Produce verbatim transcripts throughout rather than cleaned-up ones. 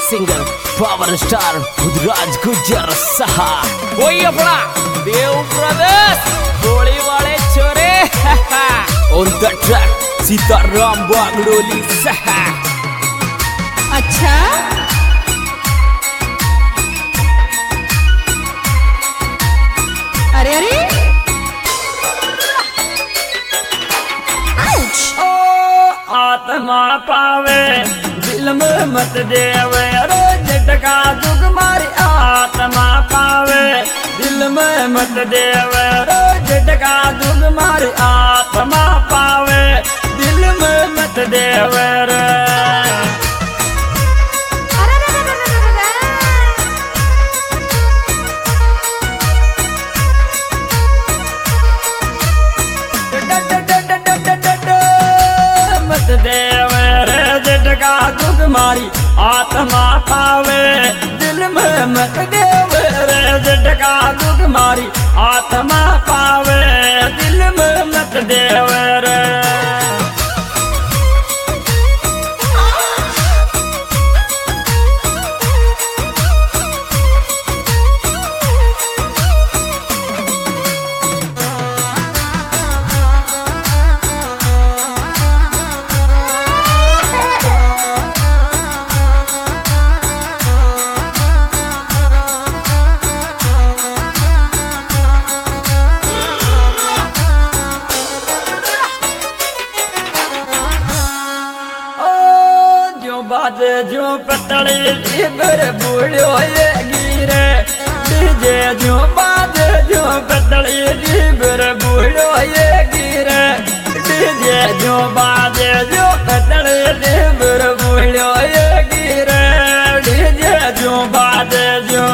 Singer power star खुदराज गुजर सहा कोई अपना देव प्रदेश गोली वाले छोरे on the track Sitaram Bagdoli सहा। अच्छा अरे अरे ओ आत्मा पावे दिल में मत देवे रे झटका दुख मारी आत्मा पावे दिल में मत देवे रे झटका दुख मारी आत्मा पावे दिल में मत देवे रे। मत देवे रे झटका दुख मारी आत्मा पावे दिल में मत देवे रे झटका दुख मारी आत्मा पावे दिल में मत देवे रे। बाजे जो पतली ढीबर बूढ़ो ये गिरे डीजे जो बाजे जो पतली ढीबर बूढ़ो ये गिरे डीजे जो बाजे जो पतली ढीबर बूढ़ो ये गिरे डीजे जो बाजे जो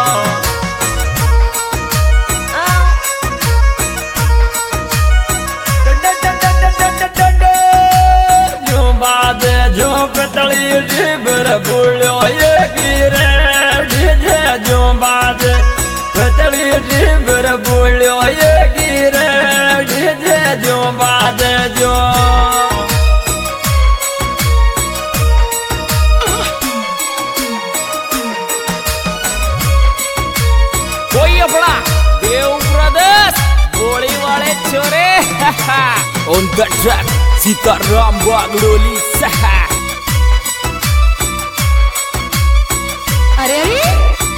जो पतली ढीबर बूढ़ो ये गिरे डीजे जो बाज पतली ढीबर बूढ़ो ये गिरे डीजे जो बाज जो कोई अपना देव प्रदेश गोली वाले छोरे on the track Sitaram Bagdoli सहा। अरे अरे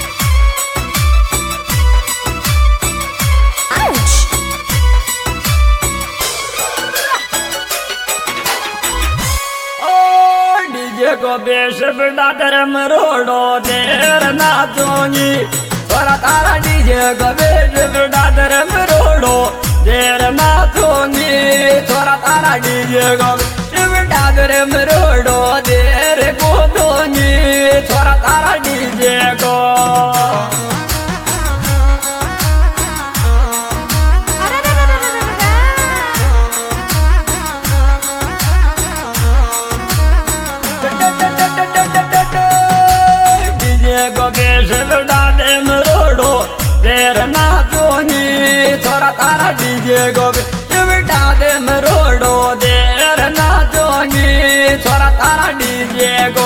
ओ डीजे को बेश बड़ा धर्म रोडो देर नाचोगी थोड़ा तारा डीजे को बेश बड़ा धर्म रोडो देर नाचोगी थोड़ा तारा डीजे को बड़ा धर्म रोडो देर को दोगी थोड़ा तारा डीजे को डीजे को बेश बड़ा धर्म रोडो देर नाचोगी थोड़ा तारा डीजे को बड़ा धर्म रोडो देर नाचोगी थोड़ा तारा डीजे को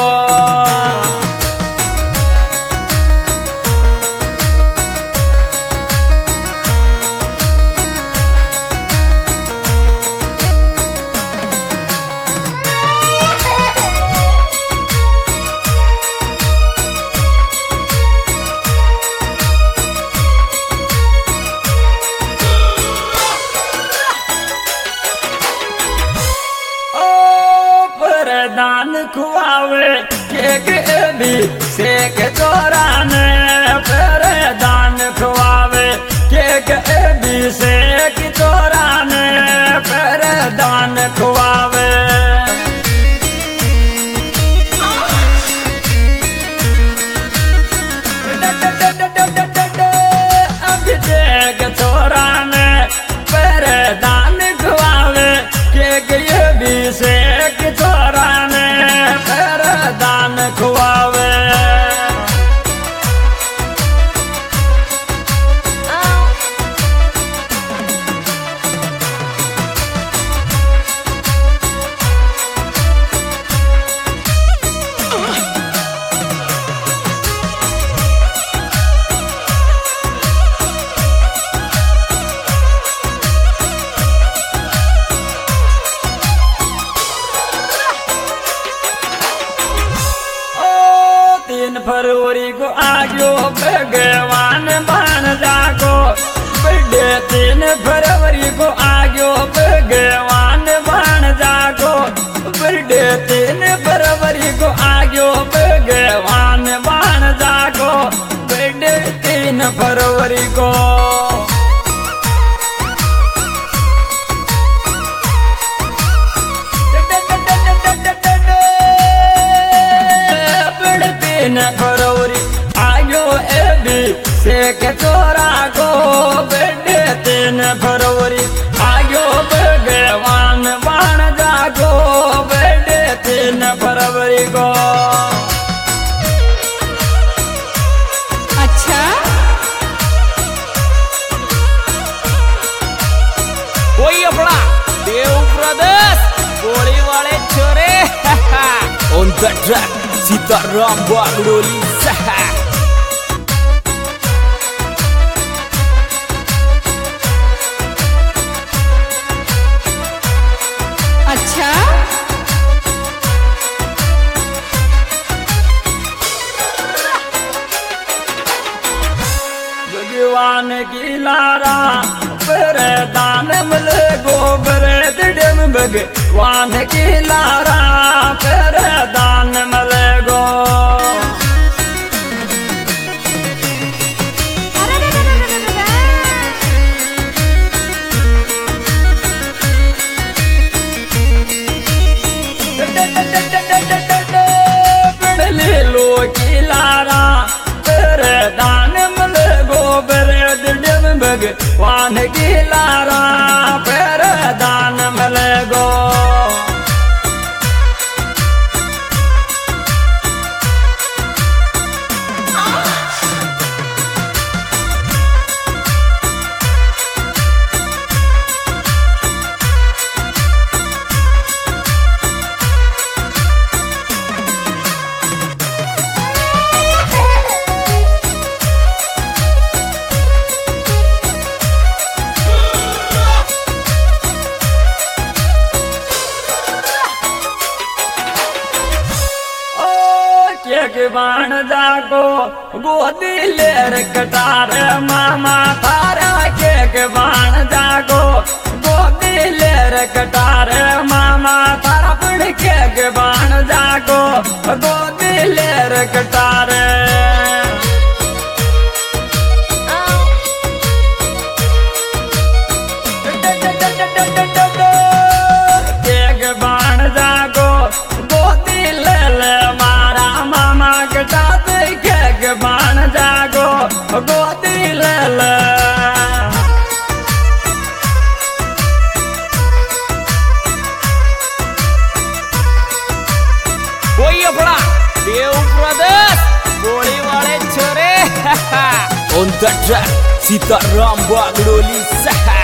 दान खुआवे केक भी सेक दौरान पर दान खुआवे केक भी सेक दौरान पर दान खुआवे अभिषेक दौरान पर दान खुआवे केक भी सेक दौरान पर दान खुआवे। फरवरी को आग्यो भगवान बाण जागो बर्थडे तीन फरवरी को आग्यो भगवान बाण जागो बर्थडे तीन फरवरी को आग्यो भगवान बाण जागो बर्थडे तीन फरवरी को तीन फरवरी आयो ए बी से के चोरा को बर्थडे तीन फरवरी आयो भगवान बाण जागो बर्थडे तीन फरवरी को। अच्छा कोई अपना देव ब्रदर्स गोली वाले छोरे on the track Sitaram Bagdoli सहा। अच्छा भगवान की लारा पर दान मिले गोबर दिडम भगवान की लारा पर दान मिले गो ले लो की लारा पर दान मिले गोबर दिडम भगवान की लारा पर दान मिले गो। के बाण जागो गोदी लेर कटार मामा थारा के के बाण जागो गोदी लेर कटार मामा थारा पड़ के के बाण जागो गोदी लेर कटार के बाण जागो गोदी ले ले मारा मामा कटा के बाण जागो गोदी ले ले कोई अपना देव ब्रदर्स गोली वाले छोरे on the track Sitaram Bagdoli सहा।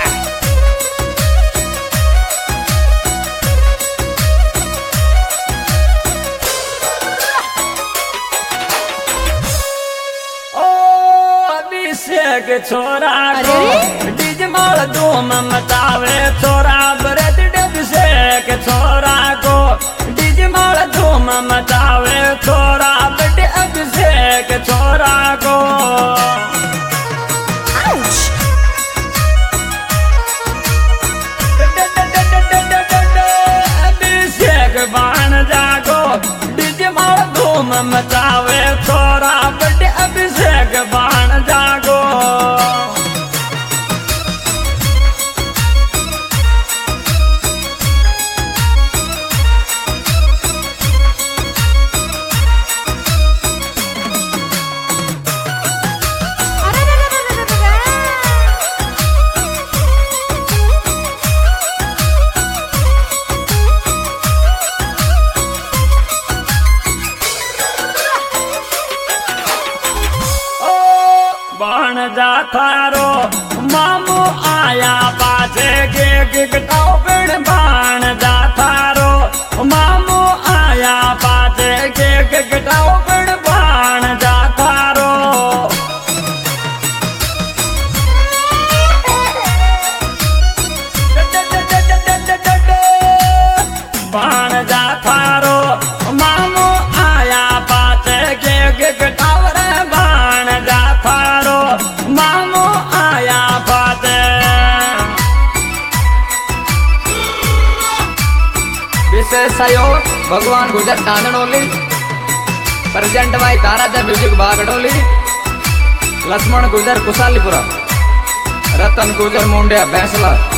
के छोरा को डिजमल धूम मचावे छोरा ब्रत डब से के छोरा को डिजमल धूम मचावे छोरा ब्रत अभिषेक छोरा को अभिषेक बाण जागो डिजमल धूम मचावे छोरा ब्रत अभिषेक बाण जागो। बाण जाथारो मामू आया पाछे के गिगटाओ बिन बाण जाथारो मामू आया पाछे के गिगटाओ बिन बाण जाथारो बाण जाथारो मामू आया पाछे के गिगटाओ सहयोग भगवान गुजर चांदनोली, प्रेजेंट भाई ताराजा म्यूजिक बागडोली, लक्ष्मण गुजर कुशालीपुरा, रतन गुजर मुंडिया बैंसला।